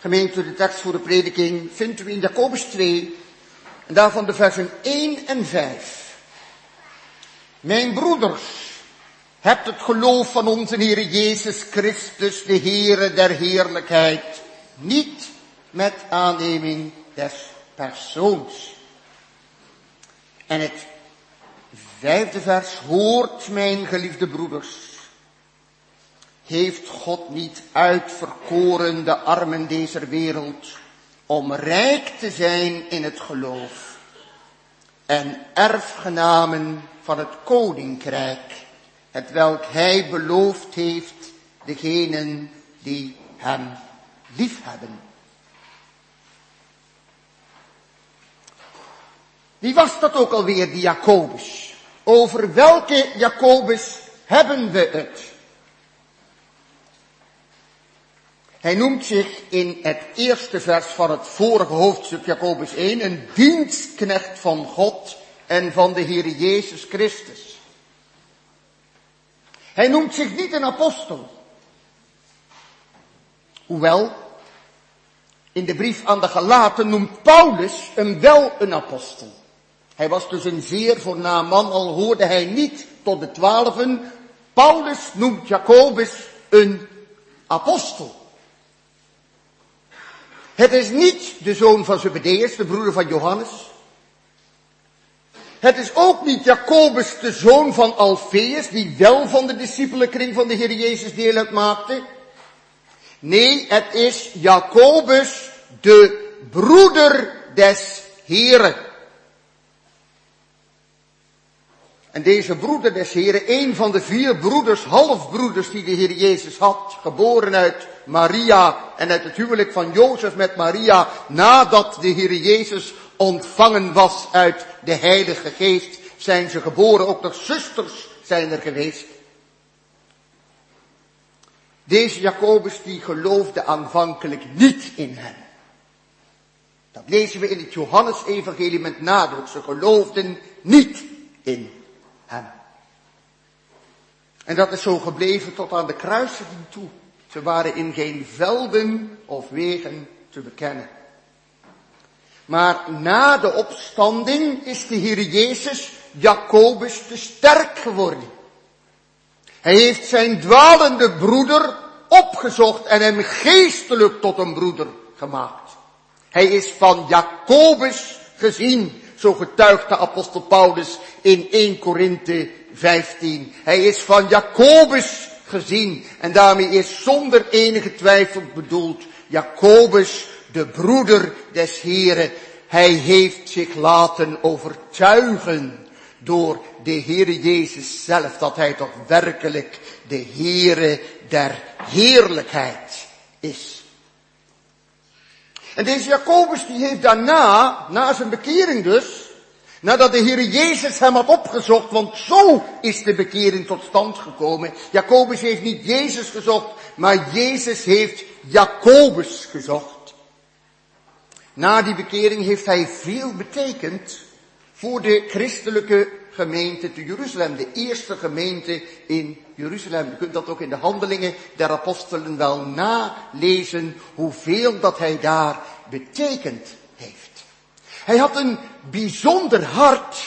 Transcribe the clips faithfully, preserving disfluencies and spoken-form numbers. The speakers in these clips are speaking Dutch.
Gemeente, de tekst voor de prediking vinden we in Jacobus twee, en daarvan de versen één en vijf. Mijn broeders, hebt het geloof van onze Heere Jezus Christus, de Heere der heerlijkheid, niet met aanneming des persoons. En het vijfde vers, hoort mijn geliefde broeders, heeft God niet uitverkoren de armen deze wereld om rijk te zijn in het geloof en erfgenamen van het koninkrijk, hetwelk hij beloofd heeft degenen die hem liefhebben. Wie was dat ook alweer, die Jacobus? Over welke Jacobus hebben we het? Hij noemt zich in het eerste vers van het vorige hoofdstuk, Jacobus één, een dienstknecht van God en van de Heere Jezus Christus. Hij noemt zich niet een apostel. Hoewel, in de brief aan de Galaten noemt Paulus hem wel een apostel. Hij was dus een zeer voornaam man, al hoorde hij niet tot de twaalfen. Paulus noemt Jacobus een apostel. Het is niet de zoon van Zebedeus, de broeder van Johannes. Het is ook niet Jacobus, de zoon van Alfeus, die wel van de discipelenkring van de Heer Jezus deel uitmaakte. Nee, het is Jacobus, de broeder des Heren. En deze broeder des Heren, een van de vier broeders, halfbroeders die de Heer Jezus had, geboren uit Maria en uit het huwelijk van Jozef met Maria, nadat de Heer Jezus ontvangen was uit de Heilige Geest, zijn ze geboren. Ook nog zusters zijn er geweest. Deze Jacobus die geloofde aanvankelijk niet in hem. Dat lezen we in het Johannes-evangelie met nadruk. Ze geloofden niet in hem. En dat is zo gebleven tot aan de kruisiging toe. Ze waren in geen velden of wegen te bekennen. Maar na de opstanding is de Heer Jezus Jacobus te sterk geworden. Hij heeft zijn dwalende broeder opgezocht en hem geestelijk tot een broeder gemaakt. Hij is van Jacobus gezien, zo getuigt de apostel Paulus in eerste Korinthe vijftien. Hij is van Jacobus gezien en daarmee is zonder enige twijfel bedoeld Jacobus, de broeder des Heren. Hij heeft zich laten overtuigen door de Heere Jezus zelf, dat hij toch werkelijk de Heere der heerlijkheid is. En deze Jacobus die heeft daarna, na zijn bekering dus, nadat de Heere Jezus hem had opgezocht, want zo is de bekering tot stand gekomen. Jacobus heeft niet Jezus gezocht, maar Jezus heeft Jacobus gezocht. Na die bekering heeft hij veel betekend voor de christelijke gemeente te Jeruzalem, de eerste gemeente in Jeruzalem. Je kunt dat ook in de handelingen der apostelen wel nalezen, hoeveel dat hij daar betekend heeft. Hij had een bijzonder hart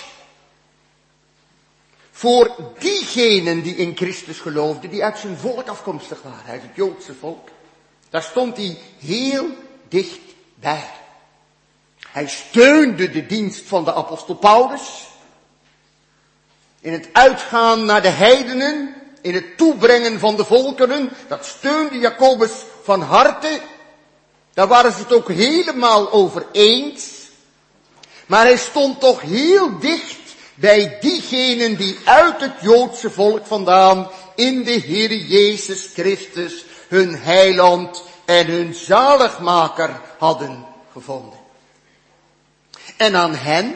voor diegenen die in Christus geloofden, die uit zijn volk afkomstig waren, uit het Joodse volk. Daar stond hij heel dicht bij. Hij steunde de dienst van de apostel Paulus in het uitgaan naar de heidenen, in het toebrengen van de volkeren. Dat steunde Jacobus van harte. Daar waren ze het ook helemaal over eens. Maar hij stond toch heel dicht bij diegenen die uit het Joodse volk vandaan in de Heere Jezus Christus hun heiland en hun zaligmaker hadden gevonden. En aan hen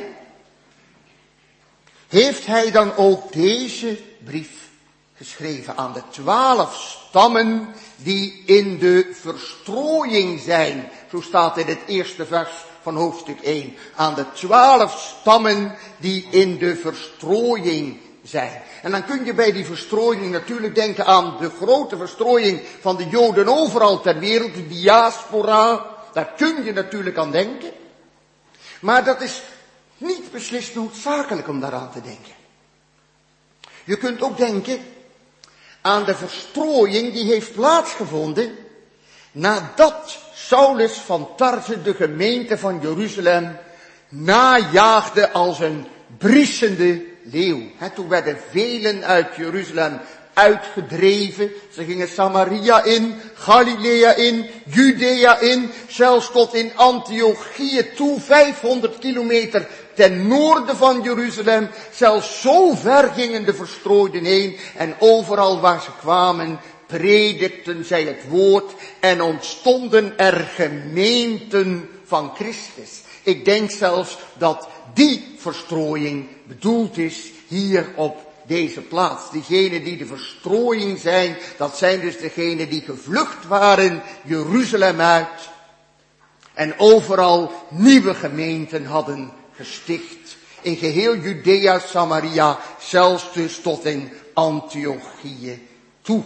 heeft hij dan ook deze brief geschreven aan de twaalf stammen die in de verstrooiing zijn. Zo staat in het eerste vers van hoofdstuk één. Aan de twaalf stammen die in de verstrooiing zijn. En dan kun je bij die verstrooiing natuurlijk denken aan de grote verstrooiing van de Joden overal ter wereld, de diaspora. Daar kun je natuurlijk aan denken. Maar dat is niet beslist noodzakelijk om daaraan te denken. Je kunt ook denken aan de verstrooiing die heeft plaatsgevonden nadat Saulus van Tarse de gemeente van Jeruzalem najaagde als een briesende leeuw. He, toen werden velen uit Jeruzalem uitgedreven. Ze gingen Samaria in, Galilea in, Judea in, zelfs tot in Antiochië toe, vijfhonderd kilometer ten noorden van Jeruzalem. Zelfs zo ver gingen de verstrooiden heen en overal waar ze kwamen predikten zij het woord en ontstonden er gemeenten van Christus. Ik denk zelfs dat die verstrooiing bedoeld is hier op deze plaats. Diegenen die de verstrooiing zijn, dat zijn dus degenen die gevlucht waren Jeruzalem uit en overal nieuwe gemeenten hadden gesticht. In geheel Judea, Samaria, zelfs dus tot in Antiochië toe.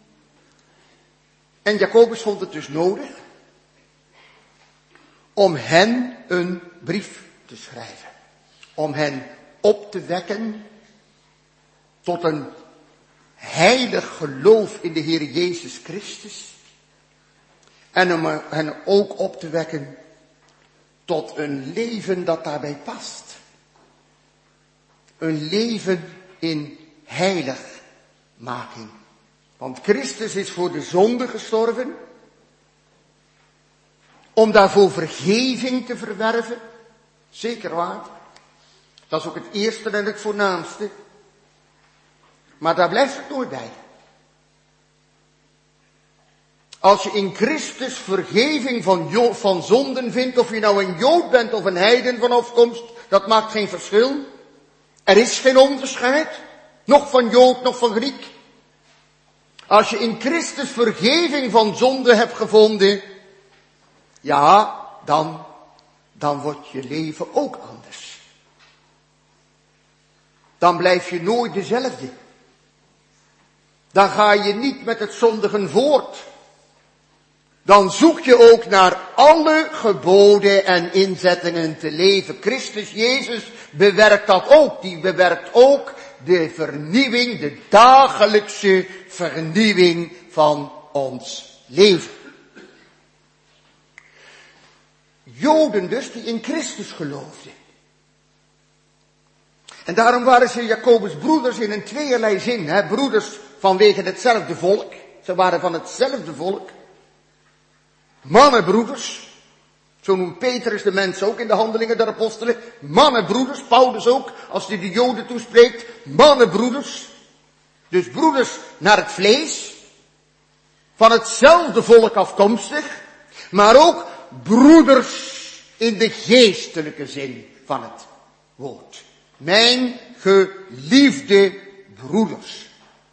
En Jacobus vond het dus nodig om hen een brief te schrijven. Om hen op te wekken tot een heilig geloof in de Heer Jezus Christus. En om hen ook op te wekken tot een leven dat daarbij past. Een leven in heiligmaking. Want Christus is voor de zonde gestorven. Om daarvoor vergeving te verwerven. Zeker waar. Dat is ook het eerste en het voornaamste. Maar daar blijft het nooit bij. Als je in Christus vergeving van, jo- van zonden vindt, of je nou een Jood bent of een heiden van afkomst, dat maakt geen verschil. Er is geen onderscheid. Nog van Jood, nog van Griek. Als je in Christus vergeving van zonde hebt gevonden, ja, dan, dan wordt je leven ook anders. Dan blijf je nooit dezelfde. Dan ga je niet met het zondigen voort. Dan zoek je ook naar alle geboden en inzettingen te leven. Christus Jezus bewerkt dat ook. Die bewerkt ook de vernieuwing, de dagelijkse vernieuwing van ons leven. Joden dus die in Christus geloofden. En daarom waren ze Jacobus' broeders in een tweeërlei zin. Hè? Broeders vanwege hetzelfde volk. Ze waren van hetzelfde volk. Mannenbroeders. Zo noemt Petrus de mensen ook in de handelingen der apostelen. Mannenbroeders, Paulus ook, als hij de Joden toespreekt. Mannenbroeders. Dus broeders naar het vlees. Van hetzelfde volk afkomstig. Maar ook broeders in de geestelijke zin van het woord. Mijn geliefde broeders.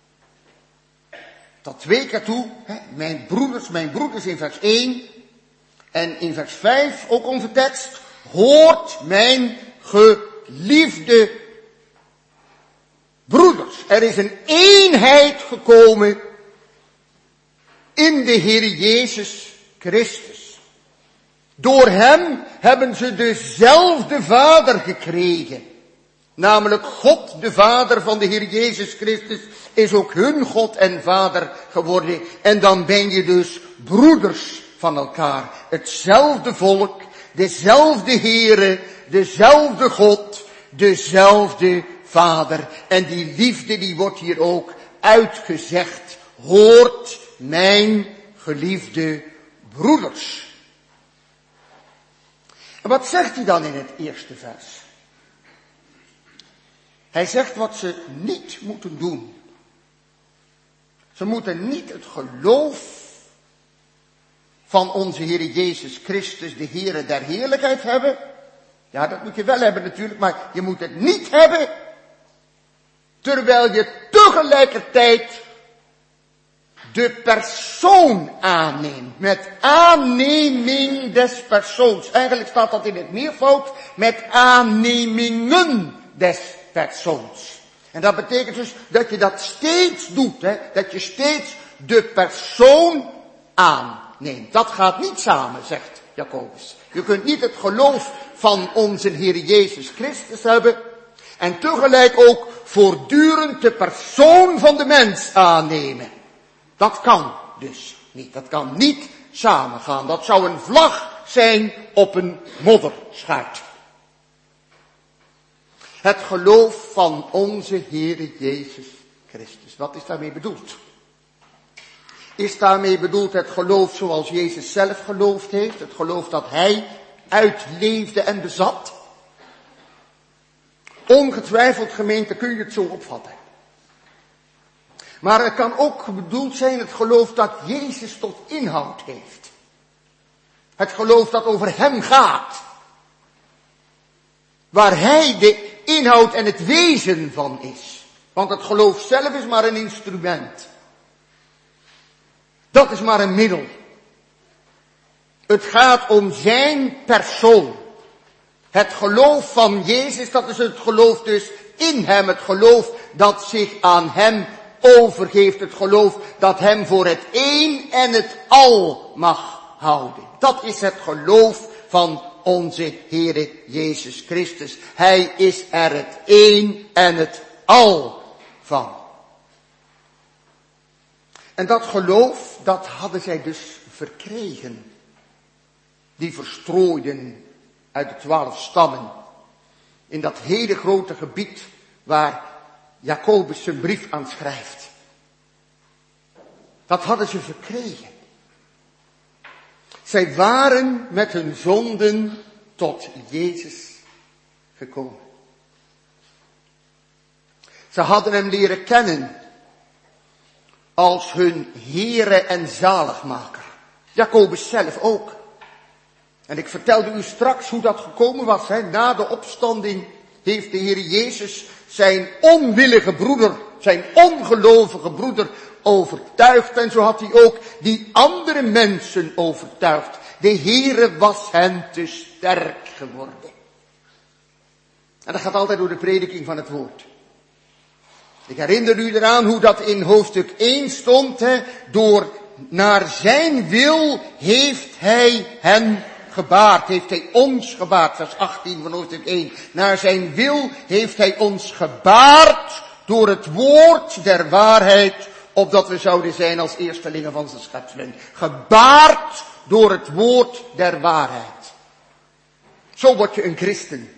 Dat twee keer toe, hè, mijn broeders, mijn broeders in vers één. En in vers vijf, ook onze tekst, hoort mijn geliefde broeders. Er is een eenheid gekomen in de Heer Jezus Christus. Door hem hebben ze dezelfde Vader gekregen. Namelijk God, de Vader van de Heer Jezus Christus, is ook hun God en Vader geworden. En dan ben je dus broeders van elkaar. Hetzelfde volk, dezelfde Heere, dezelfde God, dezelfde Vader. En die liefde die wordt hier ook uitgezegd. Hoort mijn geliefde broeders. En wat zegt hij dan in het eerste vers? Hij zegt wat ze niet moeten doen. Ze moeten niet het geloof van onze Heer Jezus Christus, de Heere der heerlijkheid, hebben. Ja, dat moet je wel hebben natuurlijk, maar je moet het niet hebben, terwijl je tegelijkertijd de persoon aanneemt. Met aanneming des persoons. Eigenlijk staat dat in het meervoud met aannemingen des persoons. En dat betekent dus dat je dat steeds doet, hè? Dat je steeds de persoon aanneemt. Dat gaat niet samen, zegt Jacobus. Je kunt niet het geloof van onze Heer Jezus Christus hebben en tegelijk ook voortdurend de persoon van de mens aannemen. Dat kan dus niet. Dat kan niet samengaan. Dat zou een vlag zijn op een modderschuit. Het geloof van onze Heere Jezus Christus. Wat is daarmee bedoeld? Is daarmee bedoeld het geloof zoals Jezus zelf geloofd heeft? Het geloof dat Hij uitleefde en bezat? Ongetwijfeld, gemeente, kun je het zo opvatten. Maar het kan ook bedoeld zijn het geloof dat Jezus tot inhoud heeft. Het geloof dat over Hem gaat. Waar Hij de inhoud en het wezen van is. Want het geloof zelf is maar een instrument. Dat is maar een middel. Het gaat om zijn persoon. Het geloof van Jezus, dat is het geloof dus in Hem. Het geloof dat zich aan Hem overgeeft. Het geloof dat Hem voor het een en het al mag houden. Dat is het geloof van onze Heere Jezus Christus. Hij is er het een en het al van. En dat geloof, dat hadden zij dus verkregen. Die verstrooiden uit de twaalf stammen. In dat hele grote gebied waar Jacobus zijn brief aan schrijft. Dat hadden ze verkregen. Zij waren met hun zonden tot Jezus gekomen. Ze hadden Hem leren kennen als hun Heere en Zaligmaker. Jacobus zelf ook. En ik vertelde u straks hoe dat gekomen was. Hè. Na de opstanding heeft de Heer Jezus zijn onwillige broeder, zijn ongelovige broeder overtuigd. En zo had hij ook die andere mensen overtuigd. De Heere was hen te sterk geworden. En dat gaat altijd door de prediking van het woord. Ik herinner u eraan hoe dat in hoofdstuk één stond. Hè. Door naar zijn wil heeft hij hen gebaard. Heeft hij ons gebaard. Vers achttien van hoofdstuk één. Naar zijn wil heeft hij ons gebaard door het woord der waarheid, opdat we zouden zijn als eerstelingen van zijn schepselen. Gebaard door het woord der waarheid. Zo word je een christen.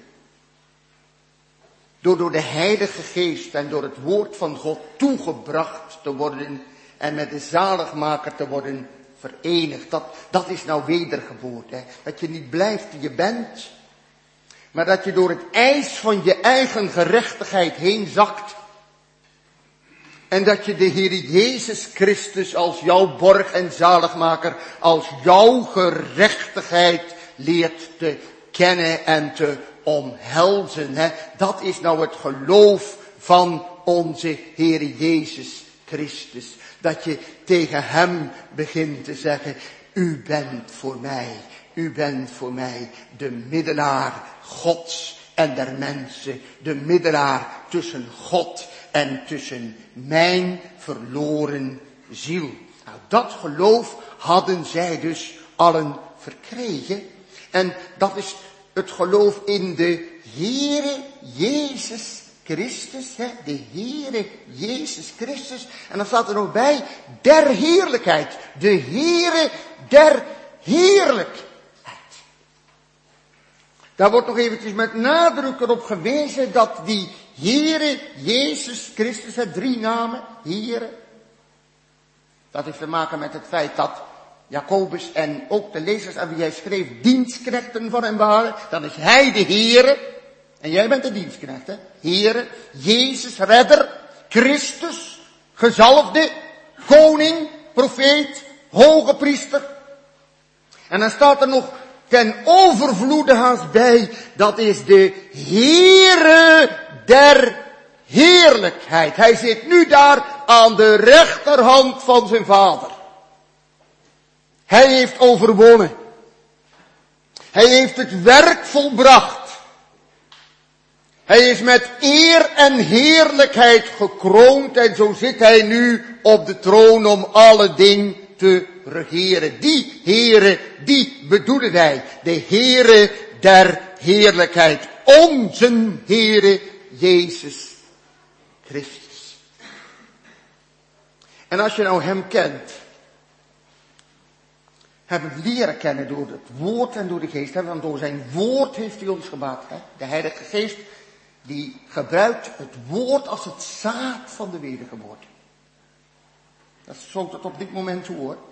Door door de Heilige Geest en door het woord van God toegebracht te worden en met de zaligmaker te worden verenigd. Dat, dat is nou wedergeboorte. Hè? Dat je niet blijft die je bent, maar dat je door het ijs van je eigen gerechtigheid heen zakt. En dat je de Heer Jezus Christus als jouw borg en zaligmaker, als jouw gerechtigheid leert te kennen en te omhelzen. Hè. Dat is nou het geloof van onze Heer Jezus Christus. Dat je tegen Hem begint te zeggen, u bent voor mij, u bent voor mij de middelaar Gods en der mensen. De middelaar tussen God en tussen mijn verloren ziel. Nou, dat geloof hadden zij dus allen verkregen. En dat is het geloof in de Heere Jezus Christus. Hè? De Heere Jezus Christus. En dan staat er nog bij, der heerlijkheid. De Heere der heerlijkheid. Daar wordt nog eventjes met nadruk erop gewezen dat die Heere Jezus Christus, het drie namen, Heere. Dat heeft te maken met het feit dat Jacobus en ook de lezers aan wie hij schreef dienstknechten van hem waren. Dan is hij de Heere. En jij bent de dienstknecht, hè? Heere, Jezus, redder, Christus, gezalfde, koning, profeet, hoge priester. En dan staat er nog ten overvloede haast bij, dat is de Heere der heerlijkheid. Hij zit nu daar aan de rechterhand van zijn Vader. Hij heeft overwonnen. Hij heeft het werk volbracht. Hij is met eer en heerlijkheid gekroond en zo zit hij nu op de troon om alle dingen te regeren. Die Heere, die bedoelde hij. De Heere der heerlijkheid. Onze Heere Jezus Christus. En als je nou hem kent, hebben we leren kennen door het woord en door de geest. Want door zijn woord heeft hij ons gebaat. De Heilige Geest die gebruikt het woord als het zaad van de wedergeboorte. Dat is zo tot op dit moment toe hoor.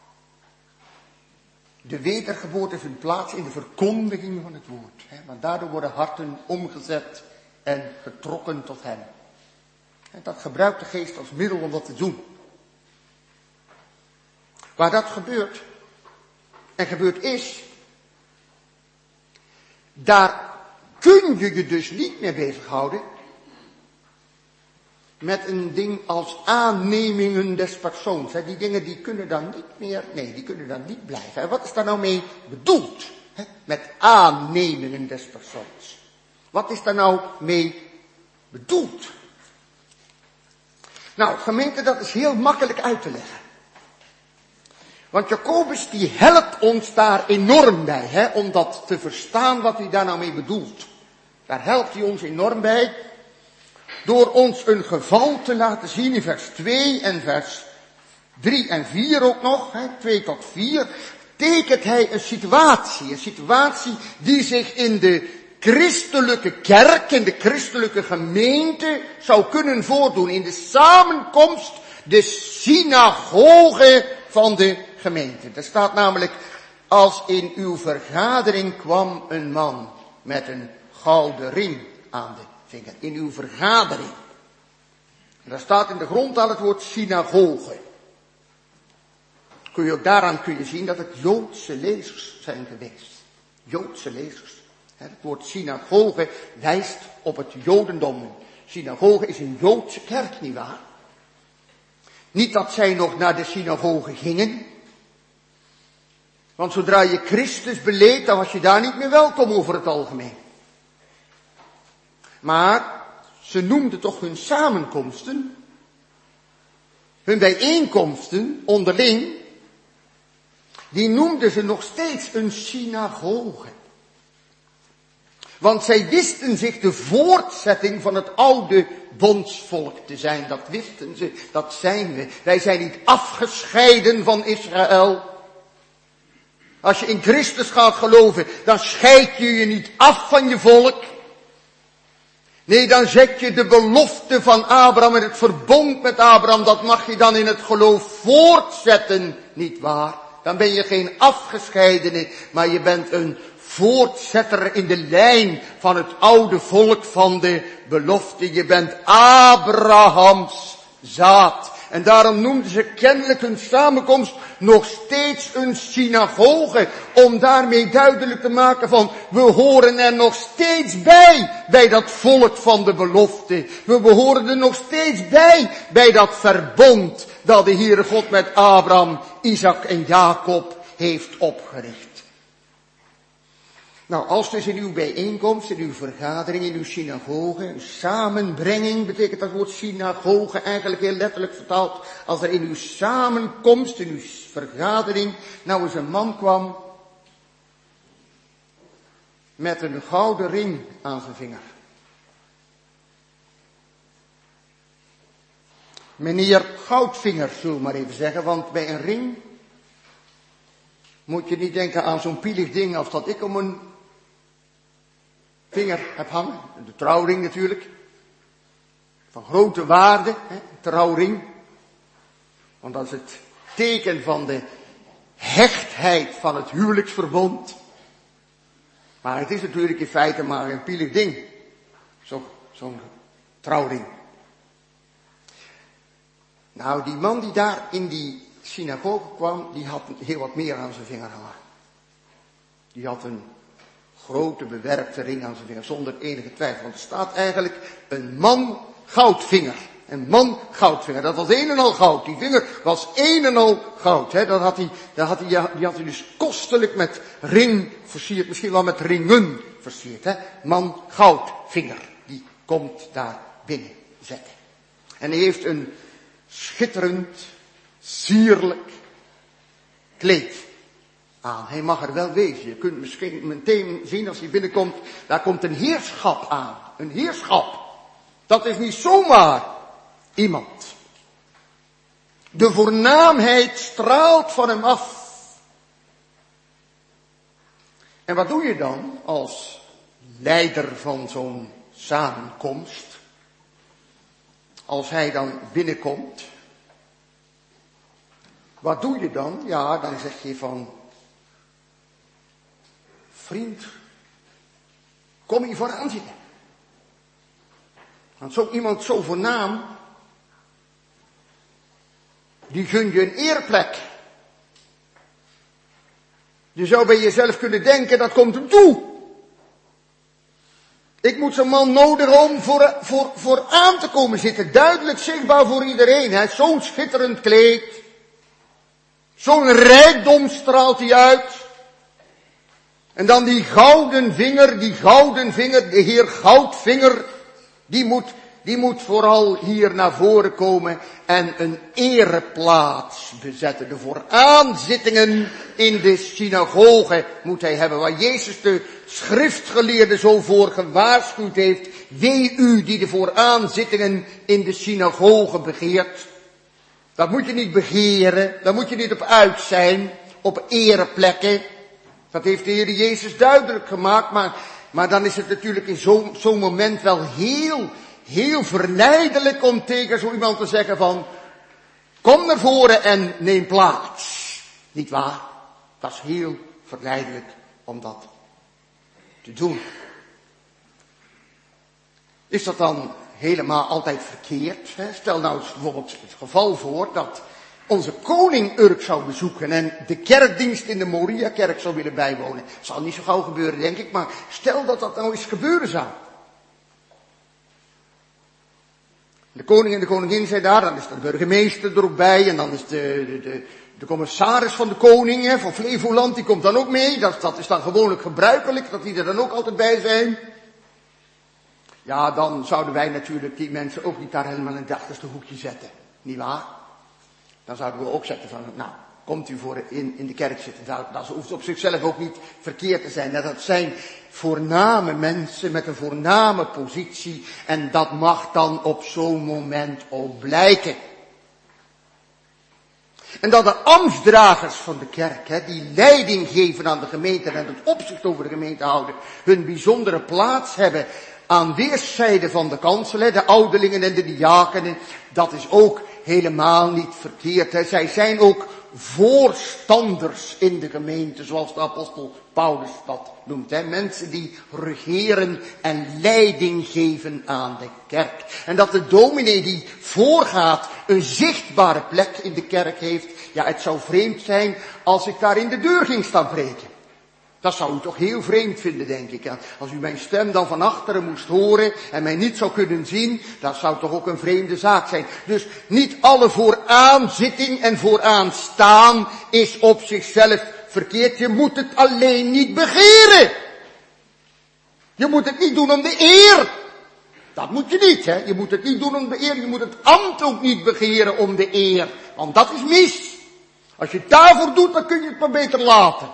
De wedergeboorte vindt plaats in de verkondiging van het woord. Hè, want daardoor worden harten omgezet en getrokken tot hem. En dat gebruikt de geest als middel om dat te doen. Waar dat gebeurt, en gebeurd is, daar kun je je dus niet meer bezighouden met een ding als aannemingen des persoons. Die dingen die kunnen dan niet meer, nee, die kunnen dan niet blijven. En wat is daar nou mee bedoeld? Met aannemingen des persoons. Wat is daar nou mee bedoeld? Nou, gemeente, dat is heel makkelijk uit te leggen. Want Jacobus die helpt ons daar enorm bij, hè, om dat te verstaan wat hij daar nou mee bedoelt. Daar helpt hij ons enorm bij, door ons een geval te laten zien in vers twee en vers drie en vier ook nog, hè, twee tot vier, tekent hij een situatie, een situatie die zich in de christelijke kerk, in de christelijke gemeente zou kunnen voordoen, in de samenkomst, de synagoge van de gemeente. Er staat namelijk, als in uw vergadering kwam een man met een gouden ring aan de vinger. In uw vergadering. En daar staat in de grondtaal het woord synagoge. Kun je ook daaraan kun je zien dat het Joodse lezers zijn geweest. Joodse lezers. Het woord synagoge wijst op het Jodendom. Synagoge is een Joodse kerk, nietwaar? Niet dat zij nog naar de synagoge gingen. Want zodra je Christus beleed, dan was je daar niet meer welkom over het algemeen. Maar ze noemden toch hun samenkomsten, hun bijeenkomsten onderling, die noemden ze nog steeds een synagoge. Want zij wisten zich de voortzetting van het oude bondsvolk te zijn. Dat wisten ze, dat zijn we. Wij zijn niet afgescheiden van Israël. Als je in Christus gaat geloven, dan scheid je je niet af van je volk. Nee, dan zet je de belofte van Abraham en het verbond met Abraham, dat mag je dan in het geloof voortzetten, niet waar? Dan ben je geen afgescheidene, maar je bent een voortzetter in de lijn van het oude volk van de belofte. Je bent Abrahams zaad. En daarom noemden ze kennelijk hun samenkomst nog steeds een synagoge. Om daarmee duidelijk te maken van, we horen er nog steeds bij, bij dat volk van de belofte. We behoren er nog steeds bij, bij dat verbond dat de Heere God met Abraham, Isaac en Jacob heeft opgericht. Nou, als dus in uw bijeenkomst, in uw vergadering, in uw synagoge, uw samenbrenging, betekent dat woord synagoge eigenlijk heel letterlijk vertaald, als er in uw samenkomst, in uw vergadering, nou eens een man kwam met een gouden ring aan zijn vinger. Meneer Goudvinger, zullen we maar even zeggen, want bij een ring moet je niet denken aan zo'n pielig ding als dat ik om een vinger heb hangen. De trouwring natuurlijk. Van grote waarde, hè, trouwring. Want dat is het teken van de hechtheid van het huwelijksverbond. Maar het is natuurlijk in feite maar een pielig ding. Zo, zo'n trouwring. Nou, die man die daar in die synagoge kwam, die had heel wat meer aan zijn vinger hangen. Die had een grote bewerkte ring aan zijn vinger, zonder enige twijfel. Want er staat eigenlijk een man goudvinger. Een man goudvinger. Dat was een en al goud. Die vinger was een en al goud. Hè. Dat had hij, dat had hij, die had hij dus kostelijk met ring versierd. Misschien wel met ringen versierd. Hè. Man goudvinger. komt daar binnen zetten. En hij heeft een schitterend, sierlijk kleed aan. Hij mag er wel wezen. Je kunt misschien meteen zien als hij binnenkomt, daar komt een heerschap aan. Een heerschap. Dat is niet zomaar iemand. De voornaamheid straalt van hem af. En wat doe je dan als leider van zo'n samenkomst? Als hij dan binnenkomt. Wat doe je dan? Ja, dan zeg je van, vriend, kom hier vooraan zitten. Want zo iemand zo voornaam, die gun je een eerplek. Je zou bij jezelf kunnen denken, dat komt hem toe. Ik moet zo'n man nodig om voor, voor, voor aan te komen zitten. Duidelijk zichtbaar voor iedereen. Hij heeft zo'n schitterend kleed. Zo'n rijkdom straalt hij uit. En dan die gouden vinger, die gouden vinger, de heer Goudvinger, die moet, die moet vooral hier naar voren komen en een ereplaats bezetten. De vooraanzittingen in de synagoge moet hij hebben, waar Jezus de schriftgeleerde zo voor gewaarschuwd heeft. Wee u die de vooraanzittingen in de synagoge begeert. Dat moet je niet begeren, daar moet je niet op uit zijn, op ereplekken. Dat heeft de Heer Jezus duidelijk gemaakt, maar, maar dan is het natuurlijk in zo'n zo'n moment wel heel, heel verleidelijk om tegen zo iemand te zeggen van, kom naar voren en neem plaats. Niet waar? Dat is heel verleidelijk om dat te doen. Is dat dan helemaal altijd verkeerd? Hè? Stel nou eens bijvoorbeeld het geval voor dat onze koning Urk zou bezoeken en de kerkdienst in de Moriakerk zou willen bijwonen. Dat zal niet zo gauw gebeuren, denk ik, maar stel dat dat nou eens gebeuren zou. De koning en de koningin zijn daar, dan is de burgemeester er ook bij en dan is de, de, de, de commissaris van de koning, hè, van Flevoland, die komt dan ook mee. Dat, dat is dan gewoonlijk gebruikelijk, dat die er dan ook altijd bij zijn. Ja, dan zouden wij natuurlijk die mensen ook niet daar helemaal in het achterste hoekje zetten. Niet waar? Dan zouden we ook zeggen van, nou, komt u voor in, in de kerk zitten. Dat, dat hoeft op zichzelf ook niet verkeerd te zijn. Dat zijn voorname mensen met een voorname positie. En dat mag dan op zo'n moment ook blijken. En dat de ambtsdragers van de kerk, hè, die leiding geven aan de gemeente en het opzicht over de gemeente houden, hun bijzondere plaats hebben aan weerszijden van de kansel, hè, de ouderlingen en de diakenen, dat is ook helemaal niet verkeerd. Hè. Zij zijn ook voorstanders in de gemeente, zoals de apostel Paulus dat noemt. Hè. Mensen die regeren en leiding geven aan de kerk. En dat de dominee die voorgaat een zichtbare plek in de kerk heeft. Ja, het zou vreemd zijn als ik daar in de deur ging staan preken. Dat zou u toch heel vreemd vinden, denk ik. Als u mijn stem dan van achteren moest horen en mij niet zou kunnen zien, dat zou toch ook een vreemde zaak zijn. Dus niet alle vooraanzitting en vooraanstaan is op zichzelf verkeerd. Je moet het alleen niet begeren. Je moet het niet doen om de eer. Dat moet je niet, hè. Je moet het niet doen om de eer. Je moet het ambt ook niet begeren om de eer. Want dat is mis. Als je het daarvoor doet, dan kun je het maar beter laten.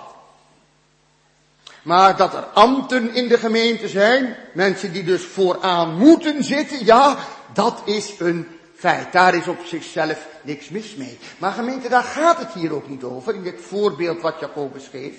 Maar dat er ambten in de gemeente zijn, mensen die dus vooraan moeten zitten, ja, dat is een feit. Daar is op zichzelf niks mis mee. Maar gemeente, daar gaat het hier ook niet over, in dit voorbeeld wat Jacobus geeft.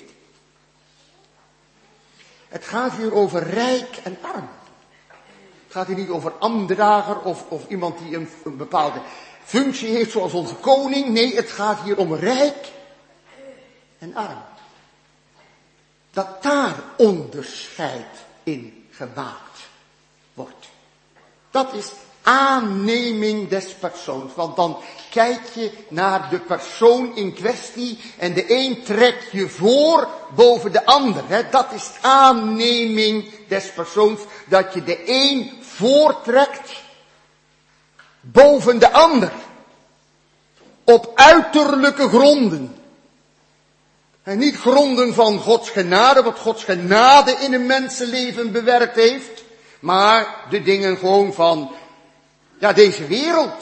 Het gaat hier over rijk en arm. Het gaat hier niet over ambtdrager of, of iemand die een, een bepaalde functie heeft zoals onze koning. Nee, het gaat hier om rijk en arm. Dat daar onderscheid in gemaakt wordt. Dat is aanneming des persoons. Want dan kijk je naar de persoon in kwestie en de een trekt je voor boven de ander. Hè. Dat is aanneming des persoons. Dat je de een voortrekt boven de ander. Op uiterlijke gronden. En niet gronden van Gods genade, wat Gods genade in een mensenleven bewerkt heeft. Maar de dingen gewoon van, ja, deze wereld.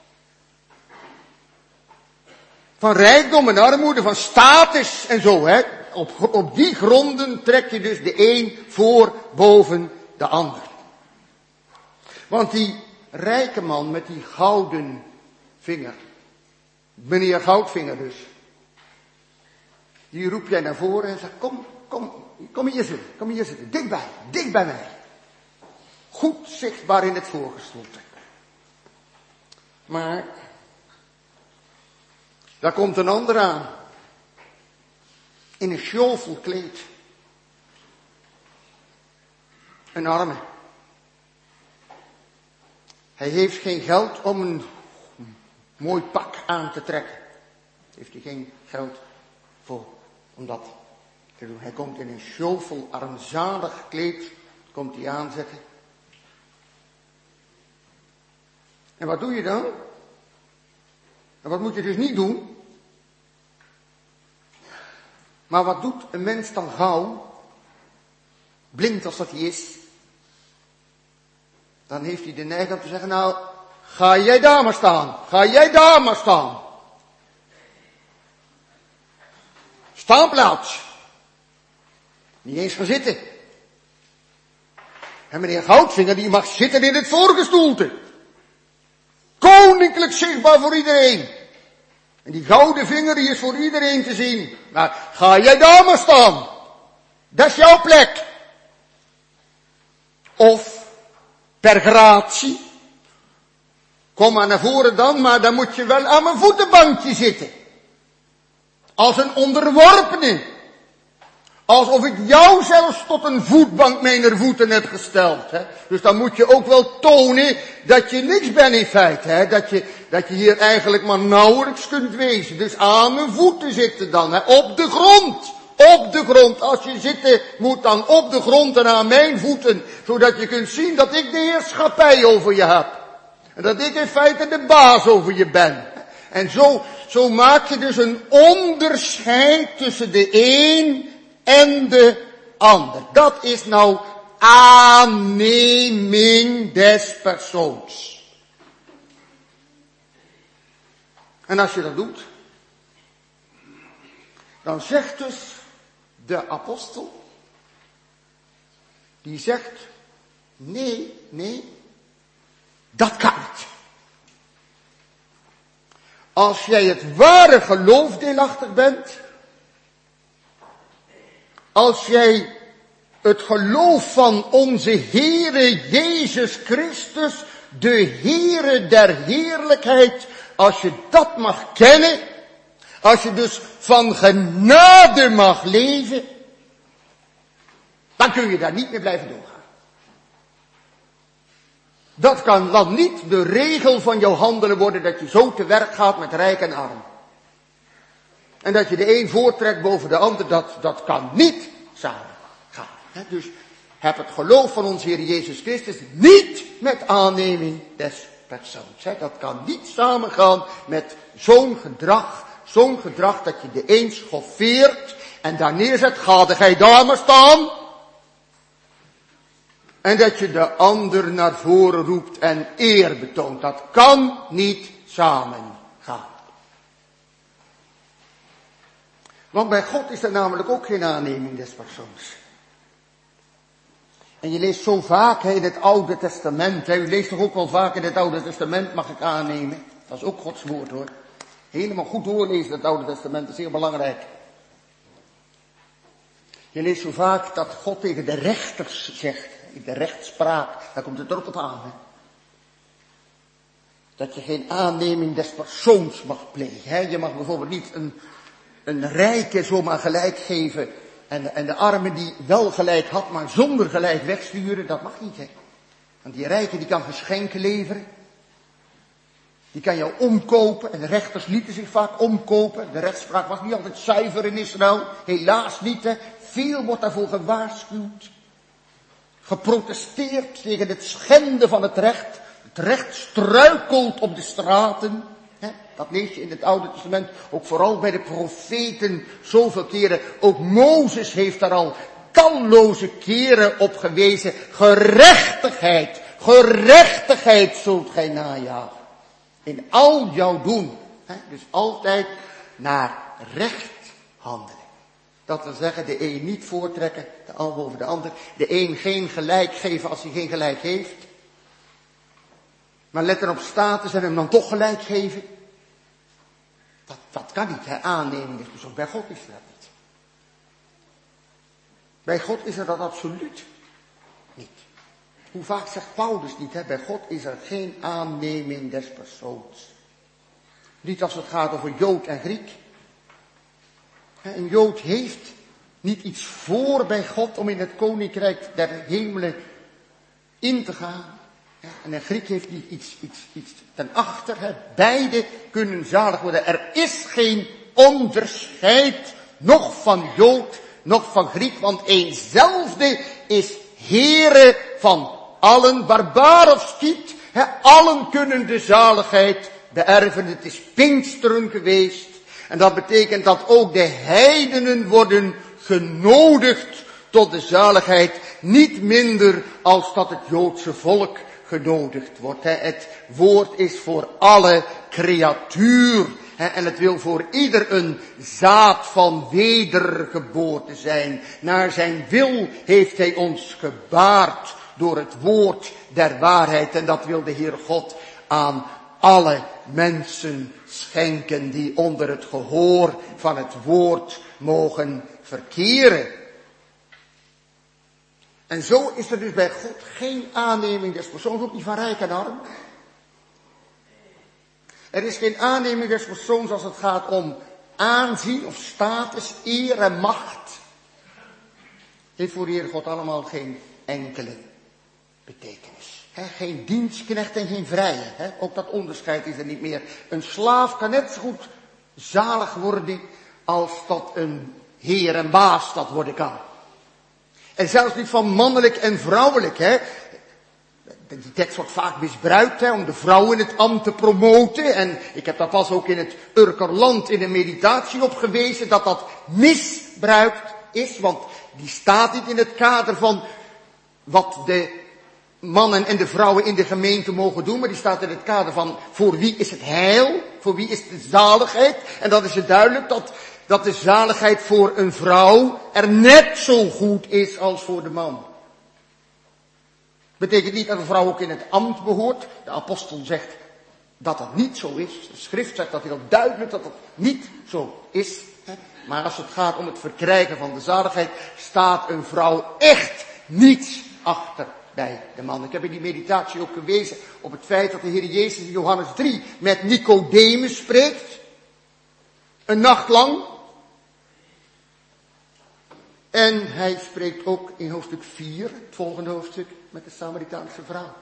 Van rijkdom en armoede, van status en zo, hè. Op, op die gronden trek je dus de een voor boven de ander. Want die rijke man met die gouden vinger, meneer Goudvinger dus, die roep jij naar voren en zegt, kom, kom, kom hier zitten, kom hier zitten, dichtbij, dicht bij mij. Goed zichtbaar in het voorgestoelte. Maar, daar komt een ander aan. In een sjovel kleed. Een arme. Hij heeft geen geld om een mooi pak aan te trekken. Heeft hij geen geld voor om dat te doen. Hij komt in een sjovel, armzalig gekleed, komt hij aanzetten. En wat doe je dan? En wat moet je dus niet doen? Maar wat doet een mens dan gauw? Blind als dat hij is. Dan heeft hij de neiging om te zeggen, nou, ga jij daar maar staan. Ga jij daar maar staan. Staanplaats. Niet eens gaan zitten. En meneer Goudvinger, die mag zitten in het voorgestoelte. Koninklijk zichtbaar voor iedereen. En die gouden vinger die is voor iedereen te zien. Maar ga jij daar maar staan. Dat is jouw plek. Of per gratie. Kom maar naar voren dan, maar dan moet je wel aan mijn voetenbankje zitten. Als een onderworpene. Alsof ik jou zelfs tot een voetbank mijn voeten heb gesteld. Hè? Dus dan moet je ook wel tonen dat je niks bent in feite. Hè? Dat je, dat je hier eigenlijk maar nauwelijks kunt wezen. Dus aan mijn voeten zitten dan. Hè? Op de grond. Op de grond. Als je zitten moet dan op de grond en aan mijn voeten. Zodat je kunt zien dat ik de heerschappij over je heb. En dat ik in feite de baas over je ben. En zo, zo maak je dus een onderscheid tussen de een en de ander. Dat is nou aanneming des persoons. En als je dat doet, dan zegt dus de apostel, die zegt, nee, nee, dat kan niet. Als jij het ware geloof deelachtig bent, als jij het geloof van onze Heere Jezus Christus, de Heere der heerlijkheid, als je dat mag kennen, als je dus van genade mag leven, dan kun je daar niet meer blijven doorgaan. Dat kan dan niet de regel van jouw handelen worden, dat je zo te werk gaat met rijk en arm. En dat je de een voortrekt boven de ander, dat, dat kan niet samen gaan. He, dus heb het geloof van onze Heer Jezus Christus niet met aanneming des persoons. He, dat kan niet samengaan met zo'n gedrag, zo'n gedrag dat je de een schoffeert en daar neerzet, ga de gij daar maar staan. En dat je de ander naar voren roept en eer betoont. Dat kan niet samen gaan. Want bij God is er namelijk ook geen aanneming des persoons. En je leest zo vaak in het Oude Testament. Hè, u leest toch ook wel vaak in het Oude Testament, mag ik aannemen. Dat is ook Gods woord hoor. Helemaal goed doorlezen het Oude Testament, dat is heel belangrijk. Je leest zo vaak dat God tegen de rechters zegt. In de rechtspraak, daar komt het er ook op aan. Hè? Dat je geen aanneming des persoons mag plegen. Hè? Je mag bijvoorbeeld niet een, een rijke zomaar gelijk geven. En, en de arme die wel gelijk had, maar zonder gelijk wegsturen. Dat mag niet. Hè? Want die rijke die kan geschenken leveren. Die kan jou omkopen. En de rechters lieten zich vaak omkopen. De rechtspraak was niet altijd zuiver in Israël. Helaas niet. Hè? Veel wordt daarvoor gewaarschuwd. Geprotesteerd tegen het schenden van het recht. Het recht struikelt op de straten. Hè? Dat lees je in het Oude Testament. Ook vooral bij de profeten zoveel keren. Ook Mozes heeft daar al talloze keren op gewezen. Gerechtigheid, gerechtigheid zult gij najagen. In al jouw doen. Hè? Dus altijd naar recht handelen. Dat wil zeggen, de een niet voortrekken, de ander boven de ander. De een geen gelijk geven als hij geen gelijk heeft. Maar let erop status en hem dan toch gelijk geven. Dat, dat kan niet, hè. Aanneming is dus ook bij God is dat niet. Bij God is er dat absoluut niet. Hoe vaak zegt Paulus niet, hè? Bij God is er geen aanneming des persoons. Niet als het gaat over Jood en Griek. Een Jood heeft niet iets voor bij God om in het koninkrijk der hemelen in te gaan. En een Griek heeft niet iets, iets, iets ten achter. Beide kunnen zalig worden. Er is geen onderscheid, nog van Jood, nog van Griek. Want eenzelfde is Heere van allen, barbaar of Schiet. Allen kunnen de zaligheid beërven. Het is Pinksteren geweest. En dat betekent dat ook de heidenen worden genodigd tot de zaligheid. Niet minder als dat het Joodse volk genodigd wordt. Het woord is voor alle creatuur. En het wil voor ieder een zaad van wedergeboorte zijn. Naar zijn wil heeft hij ons gebaard door het woord der waarheid. En dat wil de Heer God aan alle mensen schenken die onder het gehoor van het woord mogen verkeren. En zo is er dus bij God geen aanneming des persoons, ook niet van rijk en arm. Er is geen aanneming des persoons als het gaat om aanzien of status, eer en macht. Heeft voor de Heer God allemaal geen enkele betekenis. He, geen dienstknecht en geen vrije. He, ook dat onderscheid is er niet meer. Een slaaf kan net zo goed zalig worden als dat een heer en baas dat worden kan. En zelfs niet van mannelijk en vrouwelijk. Hè. Die tekst wordt vaak misbruikt hè, om de vrouw in het ambt te promoten. En ik heb daar pas ook in het Urkerland in een meditatie op gewezen dat dat misbruikt is. Want die staat niet in het kader van wat de mannen en de vrouwen in de gemeente mogen doen. Maar die staat in het kader van voor wie is het heil, voor wie is de zaligheid. En dat is het duidelijk dat, dat de zaligheid voor een vrouw er net zo goed is als voor de man. Betekent niet dat een vrouw ook in het ambt behoort. De apostel zegt dat dat niet zo is. De schrift zegt dat heel duidelijk dat dat niet zo is. Maar als het gaat om het verkrijgen van de zaligheid, staat een vrouw echt niets achter bij de man. Ik heb in die meditatie ook gewezen op het feit dat de Heer Jezus in Johannes drie met Nicodemus spreekt. Een nacht lang. En hij spreekt ook in hoofdstuk vier, het volgende hoofdstuk, met de Samaritaanse vrouw.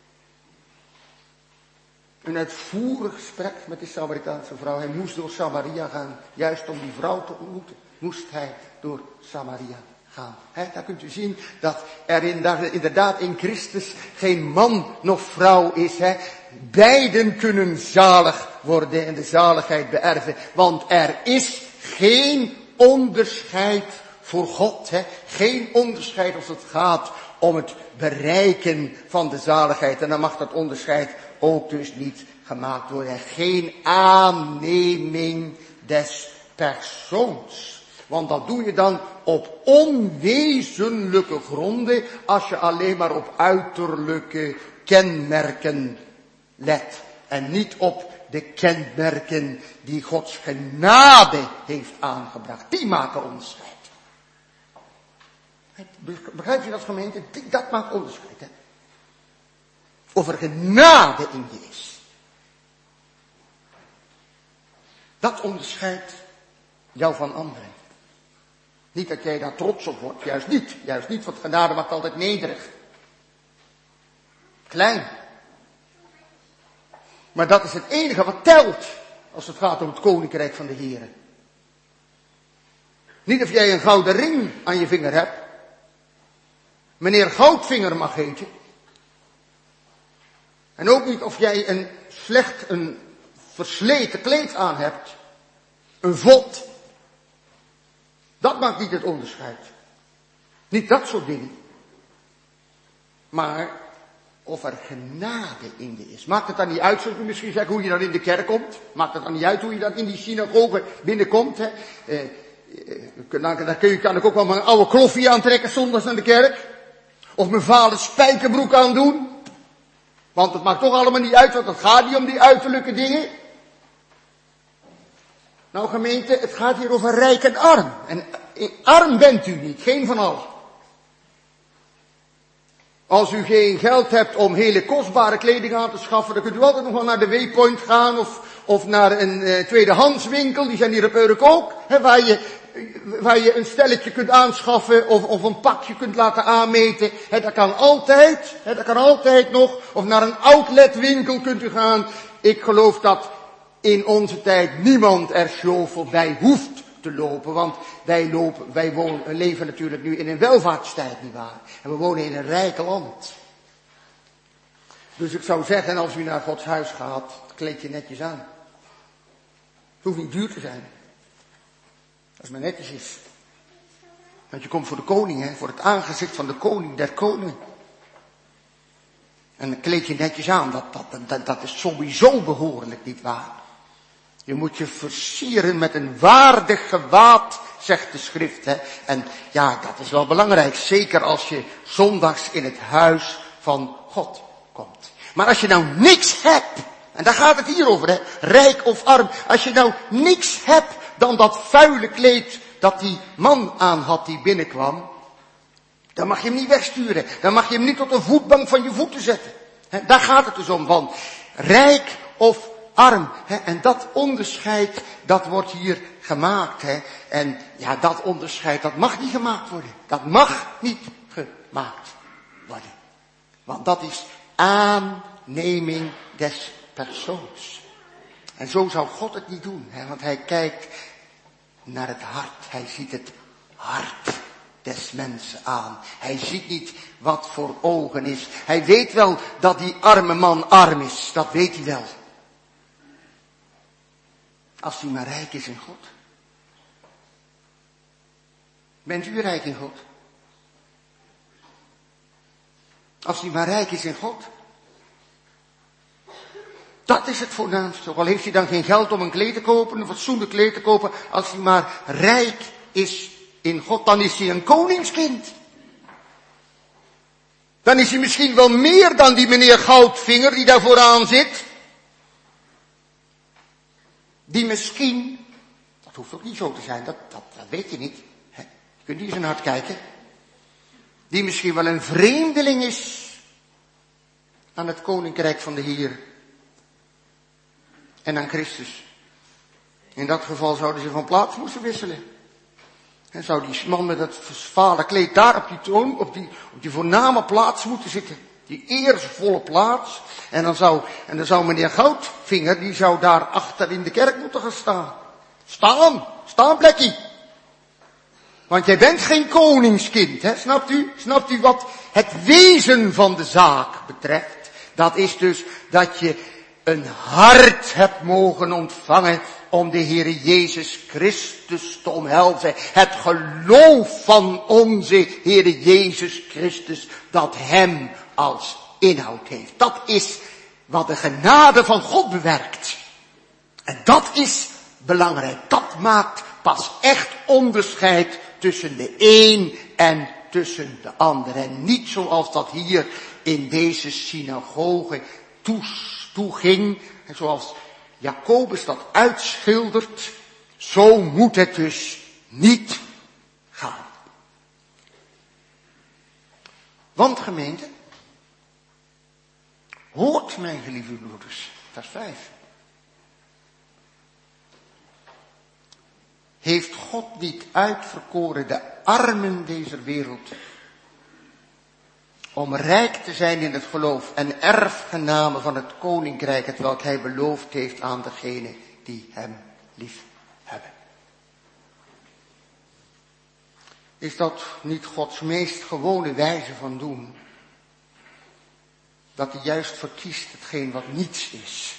Een uitvoerig gesprek met de Samaritaanse vrouw. Hij moest door Samaria gaan. Juist om die vrouw te ontmoeten, moest hij door Samaria gaan. He, daar kunt u zien dat er inderdaad in Christus geen man noch vrouw is. He. Beiden kunnen zalig worden en de zaligheid beërven. Want er is geen onderscheid voor God. He. Geen onderscheid als het gaat om het bereiken van de zaligheid. En dan mag dat onderscheid ook dus niet gemaakt worden. Geen aanneming des persoons. Want dat doe je dan op onwezenlijke gronden als je alleen maar op uiterlijke kenmerken let. En niet op de kenmerken die Gods genade heeft aangebracht. Die maken onderscheid. Begrijp je dat, gemeente? Dat maakt onderscheid. Hè? Of er genade in je is. Dat onderscheidt jou van anderen. Niet dat jij daar trots op wordt, juist niet. Juist niet, want genade maakt altijd nederig. Klein. Maar dat is het enige wat telt als het gaat om het koninkrijk van de Heer. Niet of jij een gouden ring aan je vinger hebt. Meneer Goudvinger mag heten. En ook niet of jij een slecht, een versleten kleed aan hebt. Een vod. Dat maakt niet het onderscheid. Niet dat soort dingen. Maar of er genade in de is. Maakt het dan niet uit, zult u misschien zeggen, hoe je dan in de kerk komt? Maakt het dan niet uit hoe je dan in die synagoge binnenkomt? Hè? Eh, dan, dan kun je, kan ik ook wel mijn oude kloffie aantrekken zondags naar de kerk. Of mijn vader spijkerbroek aandoen. Want het maakt toch allemaal niet uit, want het gaat niet om die uiterlijke dingen. Nou gemeente, het gaat hier over rijk en arm. En arm bent u niet, geen van allen. Als u geen geld hebt om hele kostbare kleding aan te schaffen, dan kunt u altijd nog wel naar de Waypoint gaan of, of naar een uh, tweedehandswinkel. Die zijn hier op Urk ook, hè, waar je, waar je een stelletje kunt aanschaffen of, of een pakje kunt laten aanmeten. Hè, dat kan altijd, hè, dat kan altijd nog. Of naar een outletwinkel kunt u gaan. Ik geloof dat in onze tijd niemand er zo voorbij hoeft te lopen, want wij, lopen, wij wonen, leven natuurlijk nu in een welvaartstijd, nietwaar? En we wonen in een rijk land. Dus ik zou zeggen, als u naar Gods huis gaat, kleed je netjes aan. Het hoeft niet duur te zijn. Als het maar netjes is. Want je komt voor de koning, hè, voor het aangezicht van de koning, der koningen. En dan kleed je netjes aan, dat, dat, dat, dat is sowieso behoorlijk, nietwaar? Je moet je versieren met een waardig gewaad, zegt de schrift. Hè? En ja, dat is wel belangrijk. Zeker als je zondags in het huis van God komt. Maar als je nou niks hebt, en daar gaat het hier over, hè? Rijk of arm. Als je nou niks hebt dan dat vuile kleed dat die man aan had die binnenkwam, dan mag je hem niet wegsturen. Dan mag je hem niet tot een voetbank van je voeten zetten. Hè? Daar gaat het dus om, van rijk of arm. Hè? En dat onderscheid, dat wordt hier gemaakt. Hè? En ja, dat onderscheid, dat mag niet gemaakt worden. Dat mag niet gemaakt worden. Want dat is aanneming des persoons. En zo zou God het niet doen. Hè? Want hij kijkt naar het hart. Hij ziet het hart des mensen aan. Hij ziet niet wat voor ogen is. Hij weet wel dat die arme man arm is. Dat weet hij wel. Als hij maar rijk is in God. Bent u rijk in God? Als hij maar rijk is in God. Dat is het voornaamste. Ook al heeft hij dan geen geld om een kleed te kopen, een fatsoenlijk kleed te kopen. Als hij maar rijk is in God, dan is hij een koningskind. Dan is hij misschien wel meer dan die meneer Goudvinger die daar vooraan zit. Die misschien, dat hoeft ook niet zo te zijn, dat, dat, dat weet je niet. Hè? Je kunt niet eens naar het kijken. Die misschien wel een vreemdeling is aan het koninkrijk van de Heer. En aan Christus. In dat geval zouden ze van plaats moeten wisselen. En zou die man met het vale kleed daar op die troon, op die, op die voorname plaats moeten zitten. Die eervolle plaats. En dan zou, en dan zou meneer Goudvinger, die zou daar achter in de kerk moeten gaan staan. Staan, staan plekkie. Want jij bent geen koningskind, hè? Snapt u? Snapt u wat het wezen van de zaak betreft? Dat is dus dat je een hart hebt mogen ontvangen om de Heere Jezus Christus te omhelzen. Het geloof van onze Heere Jezus Christus dat hem als inhoud heeft. Dat is wat de genade van God bewerkt. En dat is belangrijk. Dat maakt pas echt onderscheid tussen de een en tussen de ander. En niet zoals dat hier in deze synagoge toeging. En zoals Jacobus dat uitschildert. Zo moet het dus niet gaan. Want gemeente, hoort mijn geliefde broeders, vers vijf. Heeft God niet uitverkoren de armen deze wereld, om rijk te zijn in het geloof en erfgename van het koninkrijk, het welk hij beloofd heeft aan degenen die hem lief hebben? Is dat niet Gods meest gewone wijze van doen? Dat hij juist verkiest hetgeen wat niets is.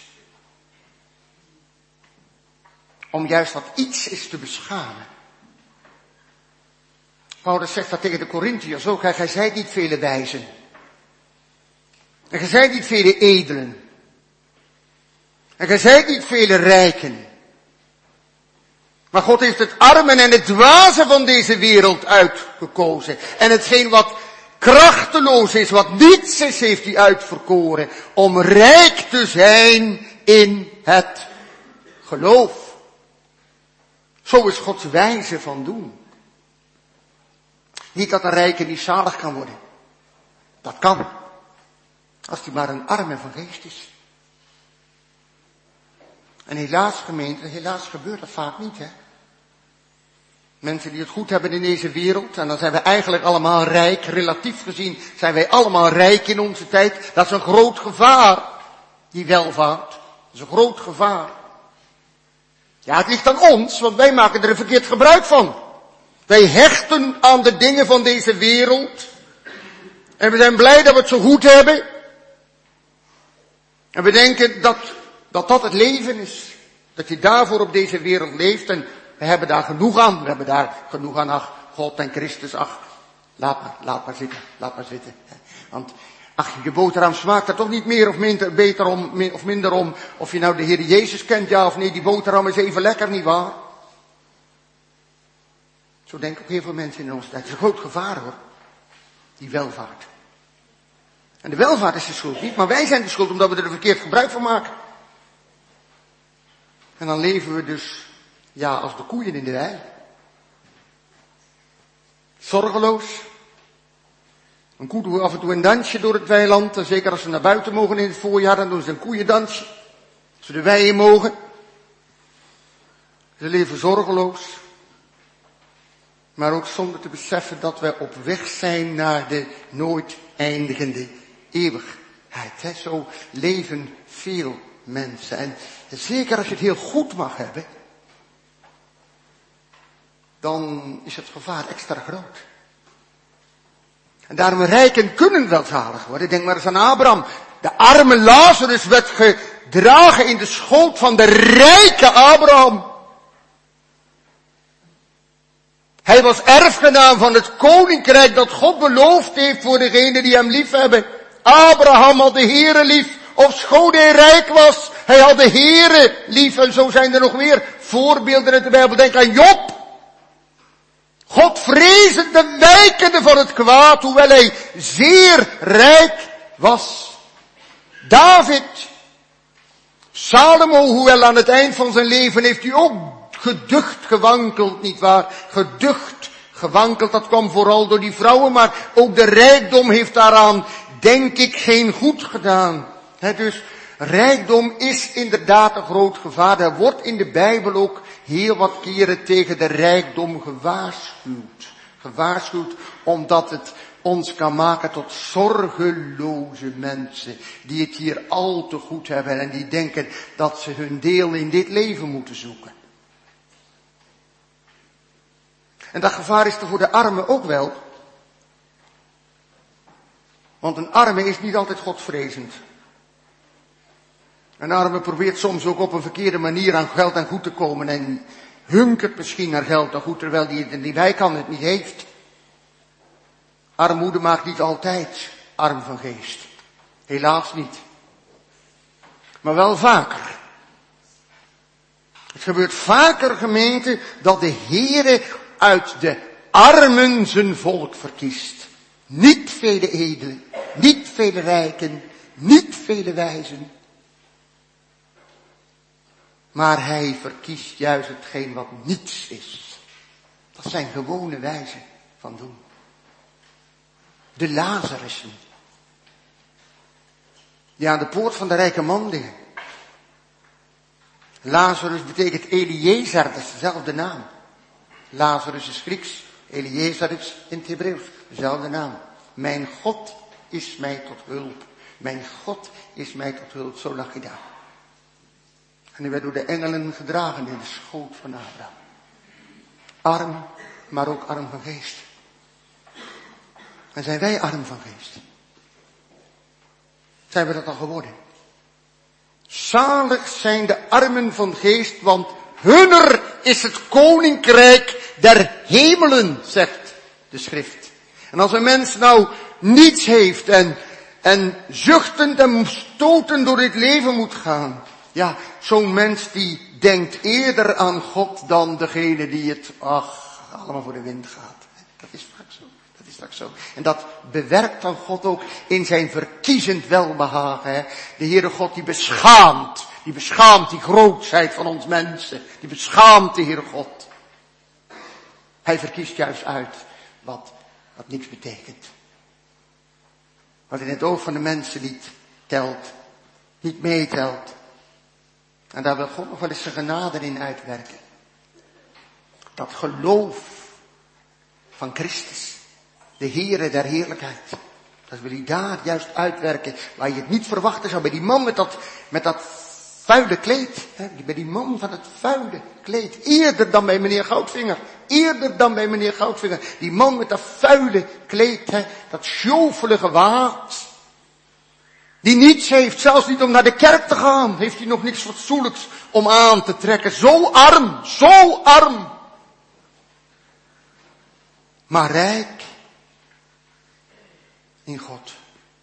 Om juist wat iets is te beschamen. Paulus zegt dat tegen de Korintiërs ook. Gij zijt niet vele wijzen. En gij zijt niet vele edelen. En gij zijt niet vele rijken. Maar God heeft het armen en het dwaze van deze wereld uitgekozen. En hetgeen wat krachteloos is, wat niets is, heeft hij uitverkoren. Om rijk te zijn in het geloof. Zo is Gods wijze van doen. Niet dat een rijke niet zalig kan worden. Dat kan. Als hij maar een arme van geest is. En helaas gemeente, helaas gebeurt dat vaak niet, hè. Mensen die het goed hebben in deze wereld, en dan zijn we eigenlijk allemaal rijk, relatief gezien zijn wij allemaal rijk in onze tijd. Dat is een groot gevaar, die welvaart. Dat is een groot gevaar. Ja, het ligt aan ons, want wij maken er een verkeerd gebruik van. Wij hechten aan de dingen van deze wereld. En we zijn blij dat we het zo goed hebben. En we denken dat dat, dat het leven is. Dat je daarvoor op deze wereld leeft. En we hebben daar genoeg aan. We hebben daar genoeg aan. Ach, God en Christus. Ach, laat maar, laat maar zitten. Laat maar zitten. Want, ach, je boterham smaakt er toch niet meer of minder, beter om, of minder om. Of je nou de Heer Jezus kent, ja of nee. Die boterham is even lekker, nietwaar? Zo denken ook heel veel mensen in onze tijd. Het is een groot gevaar, hoor. Die welvaart. En de welvaart is de schuld niet, maar wij zijn de schuld omdat we er een verkeerd gebruik van maken. En dan leven we dus, ja, als de koeien in de wei. Zorgeloos. Een koe doet af en toe een dansje door het weiland. En zeker als ze naar buiten mogen in het voorjaar, dan doen ze een koeiendansje. Als ze de wei in mogen. Ze leven zorgeloos. Maar ook zonder te beseffen dat wij op weg zijn naar de nooit eindigende eeuwigheid. He, zo leven veel mensen. En zeker als je het heel goed mag hebben, dan is het gevaar extra groot. En daarom rijken kunnen wel zalig worden. Denk maar eens aan Abraham. De arme Lazarus werd gedragen in de schoot van de rijke Abraham. Hij was erfgenaam van het koninkrijk dat God beloofd heeft voor degenen die hem lief hebben. Abraham had de Heere lief, ofschoon hij rijk was. Hij had de Heere lief. En zo zijn er nog meer voorbeelden uit de Bijbel. Denk aan Job. God vrezende, wijkende van het kwaad, hoewel hij zeer rijk was. David. Salomo, hoewel aan het eind van zijn leven heeft hij ook geducht gewankeld, nietwaar? Geducht gewankeld, dat kwam vooral door die vrouwen, maar ook de rijkdom heeft daaraan, denk ik, geen goed gedaan. He, dus rijkdom is inderdaad een groot gevaar. Er wordt in de Bijbel ook heel wat keren tegen de rijkdom gewaarschuwd. Gewaarschuwd omdat het ons kan maken tot zorgeloze mensen, die het hier al te goed hebben en die denken dat ze hun deel in dit leven moeten zoeken. En dat gevaar is er voor de armen ook wel. Want een arme is niet altijd godvrezend. Een arme probeert soms ook op een verkeerde manier aan geld en goed te komen en hunkert misschien naar geld en goed, terwijl die het niet bij kan, het niet heeft. Armoede maakt niet altijd arm van geest. Helaas niet. Maar wel vaker. Het gebeurt vaker, gemeente, dat de Heere uit de armen zijn volk verkiest. Niet vele edelen, niet vele rijken, niet vele wijzen. Maar hij verkiest juist hetgeen wat niets is. Dat zijn gewone wijzen van doen. De Lazarussen. Die aan de poort van de rijke man liggen. Lazarus betekent Eliezer, dat is dezelfde naam. Lazarus is Grieks, Eliezer is in het Hebreeuws, dezelfde naam. Mijn God is mij tot hulp. Mijn God is mij tot hulp, zo lag hij daar. En hij werd door de engelen gedragen in de schoot van Abraham. Arm, maar ook arm van geest. En zijn wij arm van geest? Zijn we dat al geworden? Zalig zijn de armen van geest, want hunner is het koninkrijk der hemelen, zegt de schrift. En als een mens nou niets heeft en, en zuchtend en stotend door dit leven moet gaan. Ja, zo'n mens die denkt eerder aan God dan degene die het, ach, allemaal voor de wind gaat. Dat is vaak zo. Dat is vaak zo. En dat bewerkt dan God ook in zijn verkiezend welbehagen. Hè? De Heere God die beschaamt. Die beschaamt die grootheid van ons mensen. Die beschaamt de Heere God. Hij verkiest juist uit wat, wat niks betekent. Wat in het oog van de mensen niet telt. Niet meetelt. En daar wil God nog wel eens zijn genade in uitwerken. Dat geloof van Christus. De Heere der heerlijkheid. Dat wil hij daar juist uitwerken. Waar je het niet verwachten zou. Bij die man met dat, met dat vuile kleed. Hè, bij die man van het vuile kleed. Eerder dan bij meneer Goudvinger. Eerder dan bij meneer Goudvinger. Die man met dat vuile kleed. Hè, dat sjofele gewaad. Die niets heeft, zelfs niet om naar de kerk te gaan. Heeft hij nog niks fatsoenlijks om aan te trekken. Zo arm, zo arm. Maar rijk in God.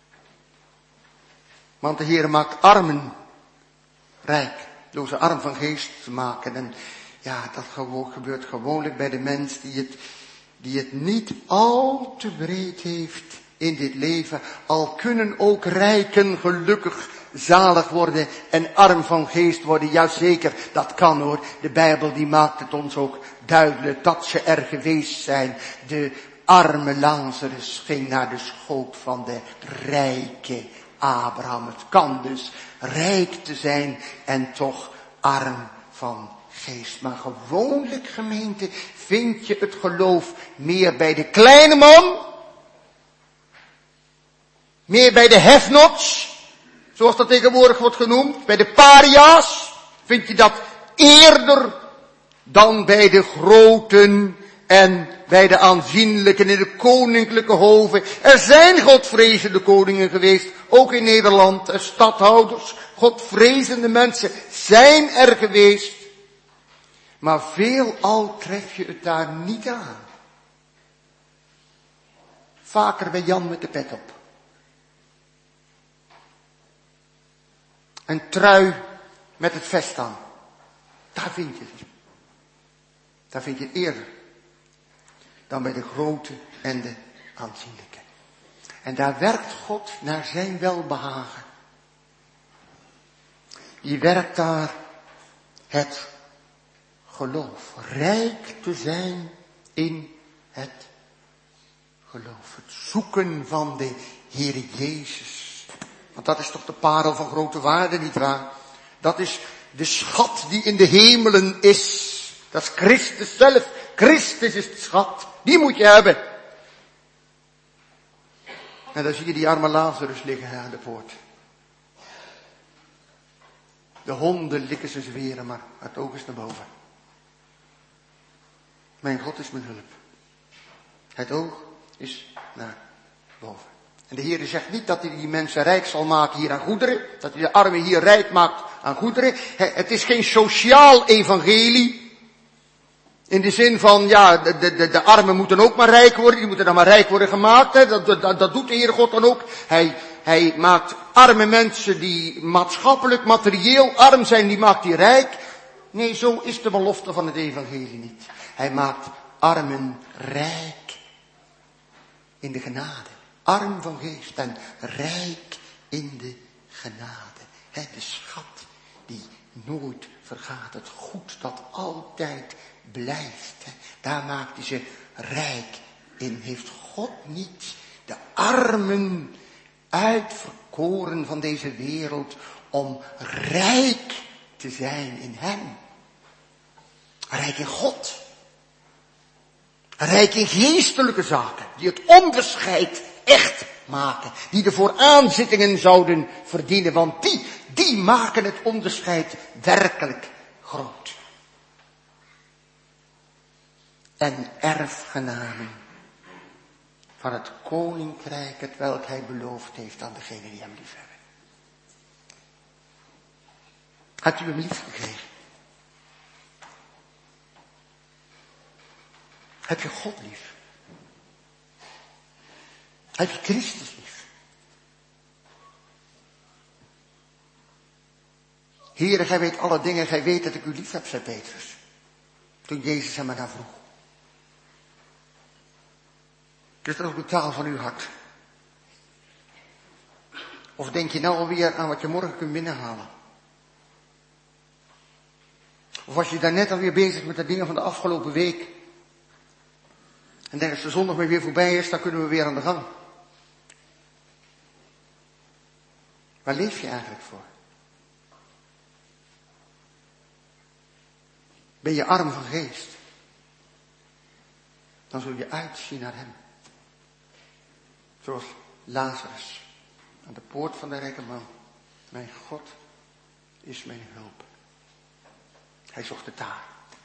Want de Heer maakt armen rijk. Door ze arm van geest te maken. En ja, dat gebeurt gewoonlijk bij de mens die het, die het niet al te breed heeft in dit leven. Al kunnen ook rijken gelukkig zalig worden en arm van geest worden. Jazeker, dat kan hoor. De Bijbel die maakt het ons ook duidelijk dat ze er geweest zijn. De arme Lazarus ging naar de schoot van de rijke Abraham. Het kan dus rijk te zijn en toch arm van geest. Maar gewoonlijk, gemeente, vind je het geloof meer bij de kleine man. Meer bij de hefnots, zoals dat tegenwoordig wordt genoemd. Bij de paria's vind je dat eerder dan bij de groten en bij de aanzienlijken in de koninklijke hoven. Er zijn godvrezende koningen geweest, ook in Nederland. En stadhouders, godvrezende mensen zijn er geweest. Maar veelal tref je het daar niet aan. Vaker bij Jan met de pet op. Een trui met het vest aan. Daar vind je het. Daar vind je het eerder dan bij de grote en de aanzienlijke. En daar werkt God naar zijn welbehagen. Die werkt daar het geloof. Rijk te zijn in het geloof. Het zoeken van de Heere Jezus. Want dat is toch de parel van grote waarde, nietwaar? Dat is de schat die in de hemelen is. Dat is Christus zelf. Christus is de schat. Die moet je hebben. En dan zie je die arme Lazarus liggen aan de poort. De honden likken zijn zweren, maar het oog is naar boven. Mijn God is mijn hulp. Het oog is naar boven. En de Heer zegt niet dat hij die mensen rijk zal maken hier aan goederen. Dat hij de armen hier rijk maakt aan goederen. Het is geen sociaal evangelie. In de zin van, ja, de, de, de armen moeten ook maar rijk worden. Die moeten dan maar rijk worden gemaakt. Hè. Dat, dat, dat doet de Heere God dan ook. Hij, hij maakt arme mensen die maatschappelijk, materieel arm zijn, die maakt hij rijk. Nee, zo is de belofte van het evangelie niet. Hij maakt armen rijk in de genade. Arm van geest en rijk in de genade. He, de schat die nooit vergaat. Het goed dat altijd blijft. He, daar maakt hij ze rijk in. Heeft God niet de armen uitverkoren van deze wereld om rijk te zijn in hem? Rijk in God. Rijk in geestelijke zaken. Die het onderscheid echt maken. Die de vooraanzittingen zouden verdienen. Want die, die maken het onderscheid werkelijk groot. En erfgenamen van het koninkrijk, het welk hij beloofd heeft aan degenen die hem liefhebben. Hebt u hem lief gekregen? Heb je God lief? Heb je Christus lief? Heere, gij weet alle dingen, gij weet dat ik u lief heb, zei Petrus. Toen Jezus hem ernaar vroeg. Is dat ook de taal van uw hart? Of denk je nou alweer aan wat je morgen kunt binnenhalen? Of was je daar net alweer bezig met de dingen van de afgelopen week? En denk als de zondag maar weer voorbij is, dan kunnen we weer aan de gang. Waar leef je eigenlijk voor? Ben je arm van geest? Dan zul je uitzien naar hem. Zoals Lazarus aan de poort van de rijke man. Mijn God is mijn hulp. Hij zocht het daar.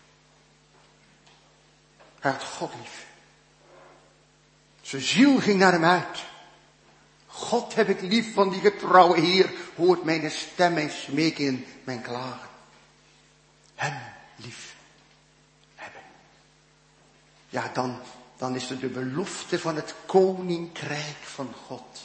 Hij had God lief. Zijn ziel ging naar hem uit. God heb ik lief van die getrouwe Heer. Hoort mijn stem, mijn smeken, mijn klagen. Hem lief hebben. Ja, dan, dan is er de belofte van het koninkrijk van God.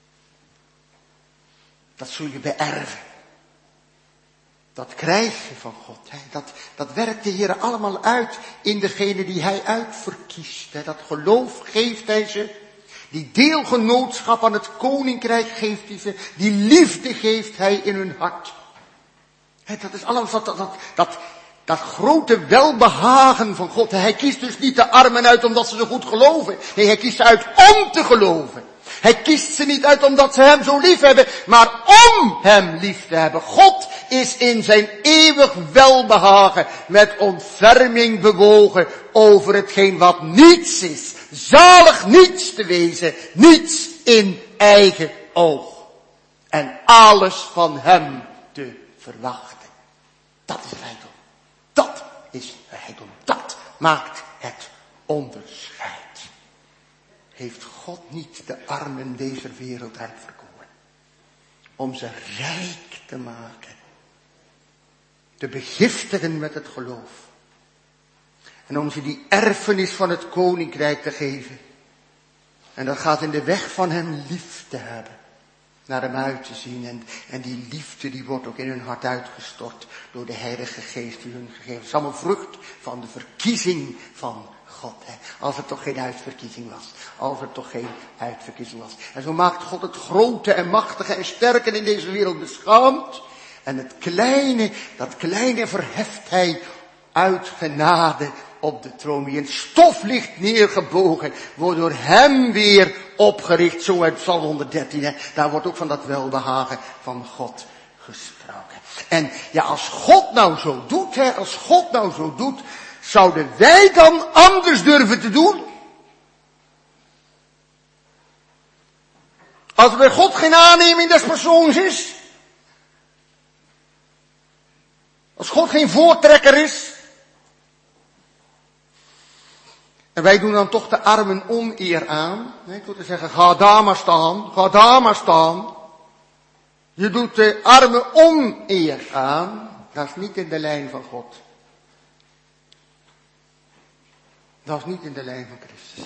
Dat zul je beërven. Dat krijg je van God. Hè. Dat, dat werkt de Heer allemaal uit in degene die Hij uitverkiest. Hè. Dat geloof geeft Hij ze. Die deelgenootschap aan het koninkrijk geeft Hij ze. Die liefde geeft Hij in hun hart. Hè, dat is allemaal dat, dat, dat, dat, dat grote welbehagen van God. Hij kiest dus niet de armen uit omdat ze zo goed geloven. Nee, Hij kiest ze uit om te geloven. Hij kiest ze niet uit omdat ze hem zo lief hebben, maar om hem lief te hebben. God is in zijn eeuwig welbehagen met ontferming bewogen over hetgeen wat niets is. Zalig niets te wezen, niets in eigen oog. En alles van hem te verwachten. Dat is rijkdom. Dat is rijkdom. Dat maakt het onderscheid. Heeft God niet de armen deze wereld uitverkoren? Om ze rijk te maken. Te begiftigen met het geloof. En om ze die erfenis van het koninkrijk te geven. En dat gaat in de weg van hem lief te hebben. Naar hem uit te zien. En, en die liefde die wordt ook in hun hart uitgestort. Door de Heilige Geest die hun gegeven. Het is allemaal vrucht van de verkiezing van God. Hè. Als er toch geen uitverkiezing was. Als er toch geen uitverkiezing was. En zo maakt God het grote en machtige en sterke in deze wereld beschaamd. En het kleine, dat kleine verheft hij uit genade op de troon. Wie in stof ligt neergebogen, wordt door hem weer opgericht. Zo uit Psalm honderddertien. Hè. Daar wordt ook van dat welbehagen van God gesproken. En ja, als God nou zo doet, hè, als God nou zo doet, zouden wij dan anders durven te doen? Als er bij God geen aanneming des persoons is? Als God geen voortrekker is? En wij doen dan toch de armen oneer aan. Ik wil zeggen, ga daar maar staan, ga daar maar staan. Je doet de armen oneer aan. Dat is niet in de lijn van God. Dat is niet in de lijn van Christus.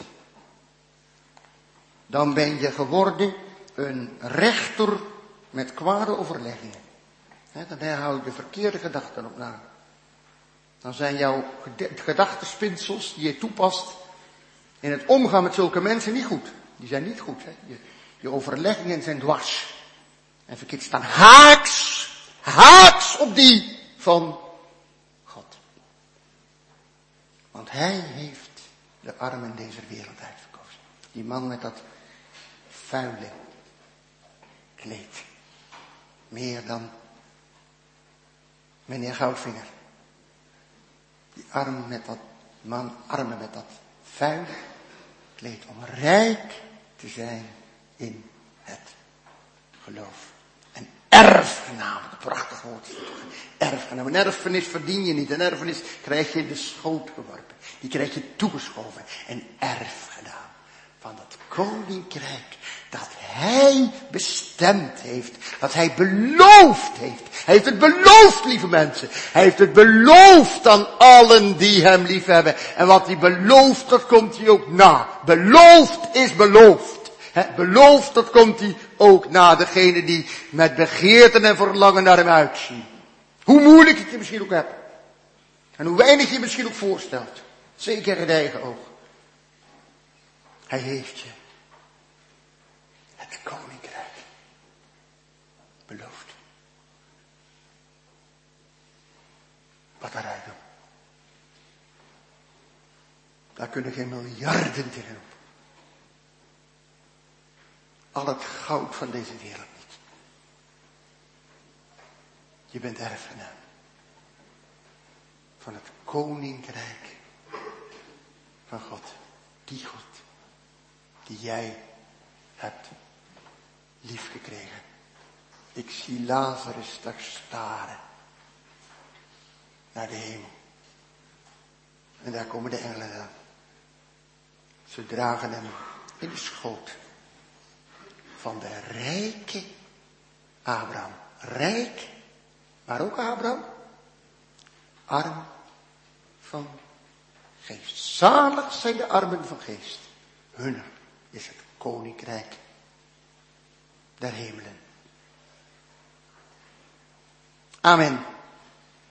Dan ben je geworden een rechter met kwade overleggingen. He, dan hou je de verkeerde gedachten op na. Dan zijn jouw gedachtenspinsels die je toepast in het omgaan met zulke mensen niet goed. Die zijn niet goed. He. Je, je overleggingen zijn dwars. En verkeerd staan haaks, haaks op die van God. Want hij heeft de armen deze wereld uitverkozen. Die man met dat vuile kleed. Meer dan meneer Goudvinger. Die arm met dat man, armen met dat vuile kleed. Om rijk te zijn in het geloof. En erfgenaam, een prachtig woord. Erfgenaam. Een erfenis verdien je niet. Een erfenis krijg je in de schoot geworpen. Die krijg je toegeschoven. Een erfgenaam van dat koninkrijk dat hij bestemd heeft. Dat hij beloofd heeft. Hij heeft het beloofd, lieve mensen. Hij heeft het beloofd aan allen die hem lief hebben. En wat hij belooft, dat komt hij ook na. Beloofd is beloofd. He, beloofd, dat komt hij ook na degene die met begeerten en verlangen naar hem uitzien. Hoe moeilijk het je misschien ook hebt. En hoe weinig je misschien ook voorstelt. Zeker in het eigen oog. Hij heeft je het koninkrijk beloofd. Wat daaruit doen. Daar kunnen geen miljarden tegenop. Al het goud van deze wereld niet. Je bent erfgenaam van het koninkrijk van God. Die God die jij hebt liefgekregen. Ik zie Lazarus daar staren naar de hemel. En daar komen de engelen aan. Ze dragen hem in de schoot van de rijke Abraham. Rijk, maar ook Abraham. Arm van geest. Zalig zijn de armen van geest. Hunner is het koninkrijk der hemelen. Amen.